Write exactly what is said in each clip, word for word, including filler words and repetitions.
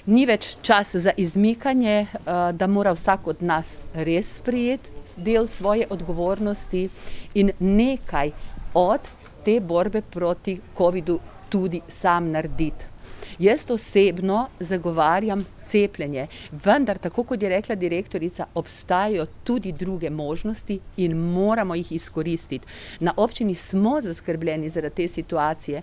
Ni več čas za izmikanje, da mora vsak od nas res sprejeti del svoje odgovornosti in nekaj od te borbe proti covidu tudi sam narediti. Jaz osebno zagovarjam cepljenje, vendar, tako kot je rekla direktorica, obstajajo tudi druge možnosti in moramo jih izkoristiti. Na občini smo zaskrbljeni zaradi te situacije.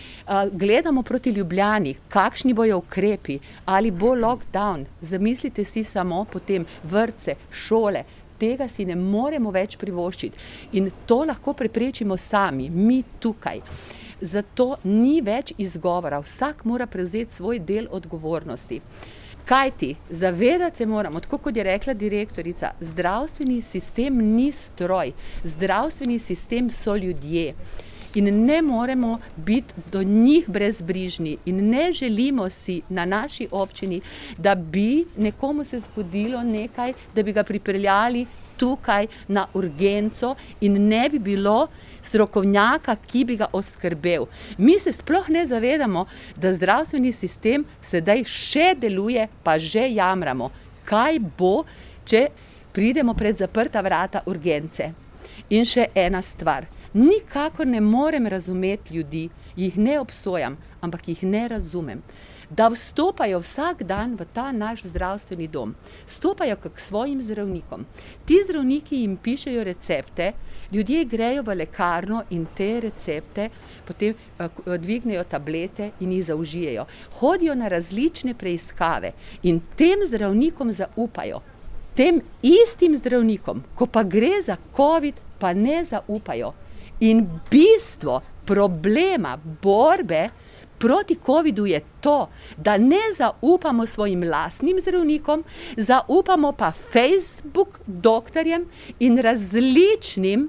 Gledamo proti Ljubljani, kakšni bojo ukrepi, ali bo lockdown. Zamislite si samo potem vrtce, šole, tega si ne moremo več privoščiti in to lahko preprečimo sami, mi tukaj. Zato ni več izgovora, vsak mora prevzeti svoj del odgovornosti. Kajti, zavedati se moramo, tako kot je rekla direktorica, zdravstveni sistem ni stroj, zdravstveni sistem so ljudje. In ne moremo biti do njih brezbrižni in ne želimo si na naši občini, da bi nekomu se zgodilo nekaj, da bi ga pripeljali tukaj na urgenco in ne bi bilo strokovnjaka, ki bi ga oskrbel. Mi se sploh ne zavedamo, da zdravstveni sistem sedaj še deluje, pa že jamramo. Kaj bo, če pridemo pred zaprta vrata urgence? In še ena stvar. Nikakor ne morem razumeti ljudi, jih ne obsojam, ampak jih ne razumem. Da vstopajo vsak dan v ta naš zdravstveni dom, stopajo k svojim zdravnikom. Ti zdravniki jim pišejo recepte, ljudje grejo v lekarno in te recepte potem dvignejo tablete in jih zaužijejo. Hodijo na različne preiskave in tem zdravnikom zaupajo. Tem istim zdravnikom, ko pa gre za covid, pa ne zaupajo. In bistvo problema borbe proti covidu je to, da ne zaupamo svojim lastnim zdravnikom, zaupamo pa Facebook doktorjem in različnim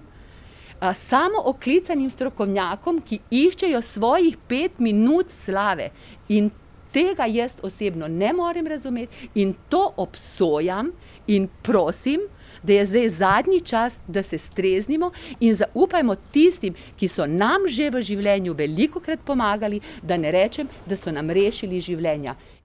a, samooklicanim strokovnjakom, ki iščejo svojih pet minut slave. In tega jaz osebno ne morem razumeti in to obsojam in prosim, da je zdaj zadnji čas, da se streznimo in zaupajmo tistim, ki so nam že v življenju velikokrat pomagali, da ne rečem, da so nam rešili življenja.